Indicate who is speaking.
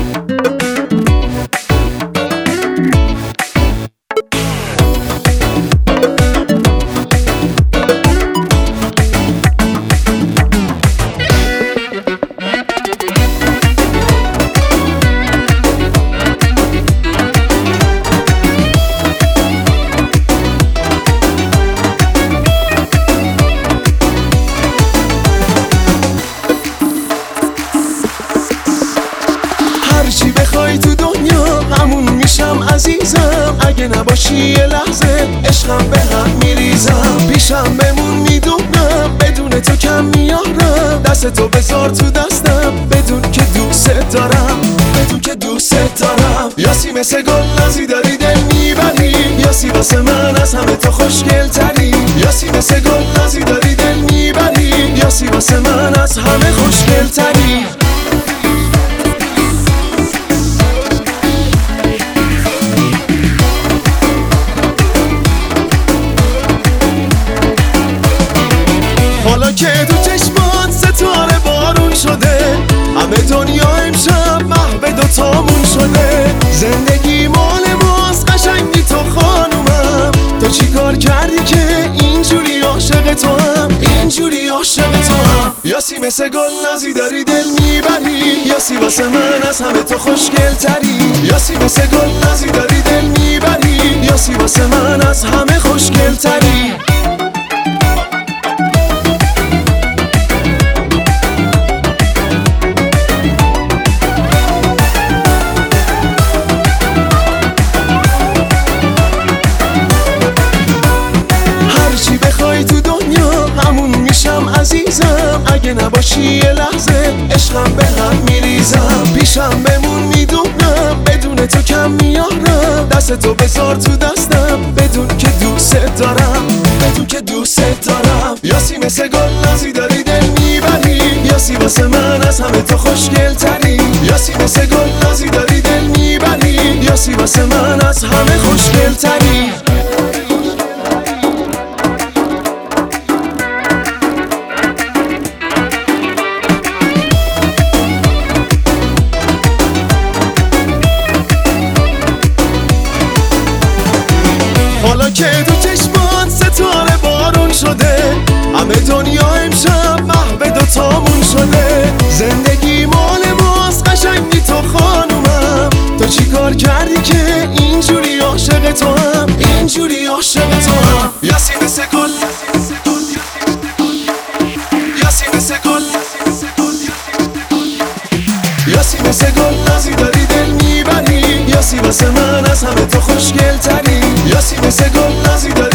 Speaker 1: هرچی بخوای تو دنیا همون میشم عزیزم، اگه نباشی یه لحظه عشقم به هم میریزم. پیشم بمون میدونم بدون تو کم میارم، دست تو بذار تو دستم بدون که دوست دارم، بدون که دوست دارم. یاسی مثل گل نازی داری دل میبری، یاسی واسه من از همه تو خوشگل تری. یاسی مثل گل نازی داری دل میبری، یاسی واسه من از همه خوشگل تری. حالا که تو چشمات ستاره بارون شده، همه دنیا امشب محو دوتامون شده. زندگی مال ماست قشنگی تو خانومم، تو چی کار کردی که اینجوری عاشق تو هم، اینجوری عاشق تو هم. یاسی مثل گل نازی داری دل میبری، یاسی واسه من از همه تو خوشگل تری. یاسی مثل گل نازی داری دل میبری، یاسی واسه من از همه خوشگل تری. عزیزم اگه نباشی یه لحظه عشقم به هم میریزم. پیشم بمون میدونم بدون تو کم میارم، دست تو بذار تو دستم بدون که دوست دارم، بدون که دوست دارم. یاسی مثل گل نازی داری دل میبری، یاسی واسه من از همه تو خوشگل تری. یاسی مثل گل نازی داری دل میبری، یاسی واسه من از همه خوشگل تری. حالا که تو چشمات ستاره بارون شده، همه دنیا امشب محو دوتامون شده. زندگی مال ماست قشنگی تو خانومم، تو چی کار کردی که اینجوری عاشق تو هم، اینجوری عاشق تو هم. یاسی مثل گل، یاسی مثل گل، یاسی مثل گل نازی داری دل میبری، یاسی واسه من از همه تو خوشگل تری. یاسی مثل گل نازی داری